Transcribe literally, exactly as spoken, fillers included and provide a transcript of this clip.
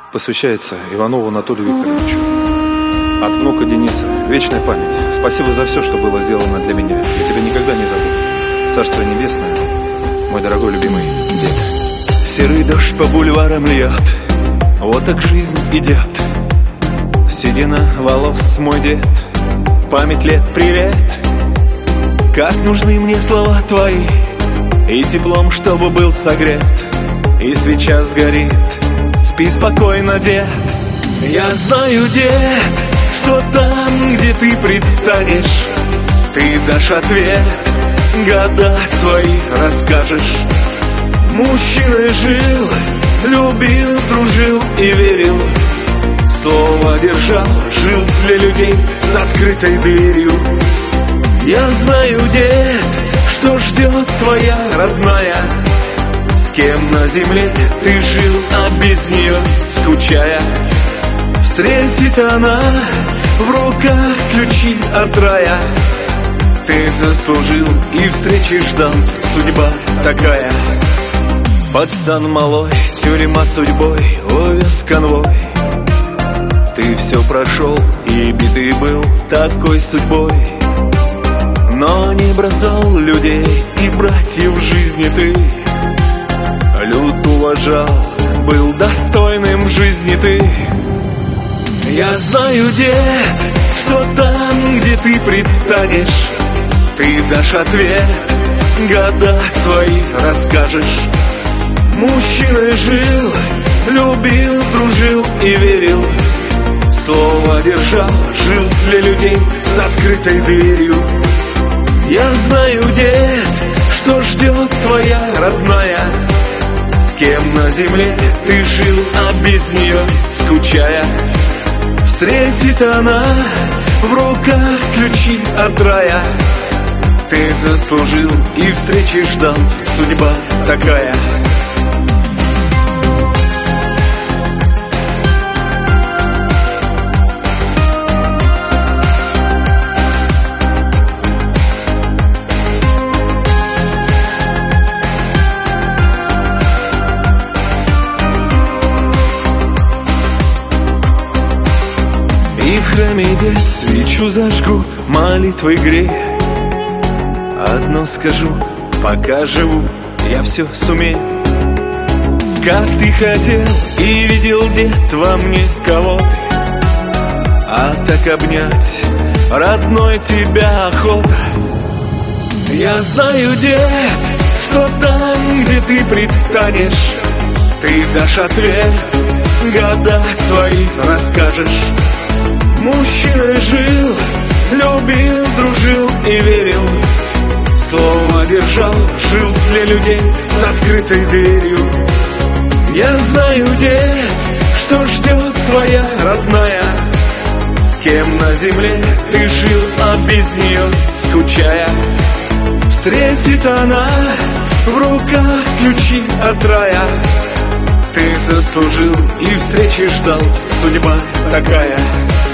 Посвящается Иванову Анатолию Викторовичу. От внука Дениса. Вечная память. Спасибо за все, что было сделано для меня. Я тебя никогда не забуду. Царство небесное, мой дорогой любимый дед. Серый дождь по бульварам льет, вот так жизнь идет. Седина волос, мой дед, память лет, привет. Как нужны мне слова твои, и теплом, чтобы был согрет, и свеча сгорит. Спи спокойно, дед. Я знаю, дед, что там, где ты предстанешь, ты дашь ответ, года свои расскажешь. Мужчиной жил, любил, дружил и верил, слово держал, жил для людей с открытой дверью. Я знаю, дед, что ждет твоя родная, с кем на земле ты жил, а без нее скучая. Встретит она в руках ключи от рая. Ты заслужил и встречи ждал, судьба такая. Пацан малой, тюрьма судьбой увез конвой. Ты все прошел и битый был такой судьбой, но не бросал людей и братьев в жизни ты. Люд уважал, был достойным жизни ты. Я знаю, дед, что там, где ты предстанешь, ты дашь ответ, года свои расскажешь. Мужчиной жил, любил, дружил и верил, слово держал, жил для людей с открытой дверью. Я знаю, дед, что ждет твоя родная, с кем на земле ты жил, а без нее скучая. Встретит она в руках ключи от рая. Ты заслужил и встречи ждал, судьба такая. И в храме, дед, свечу зажгу, молитвой грея. Одно скажу, пока живу, я все сумею. Как ты хотел и видел, дед, во мне кого-то, а так обнять родной тебя охота. Я знаю, дед, что там, где ты предстанешь, ты дашь ответ, года свои расскажешь. Мужчиной жил, любил, дружил и верил, слово держал, жил для людей с открытой дверью. Я знаю, дед, что ждет твоя родная, с кем на земле ты жил, а без нее скучая. Встретит она в руках ключи от рая. Ты заслужил и встречи ждал, судьба такая.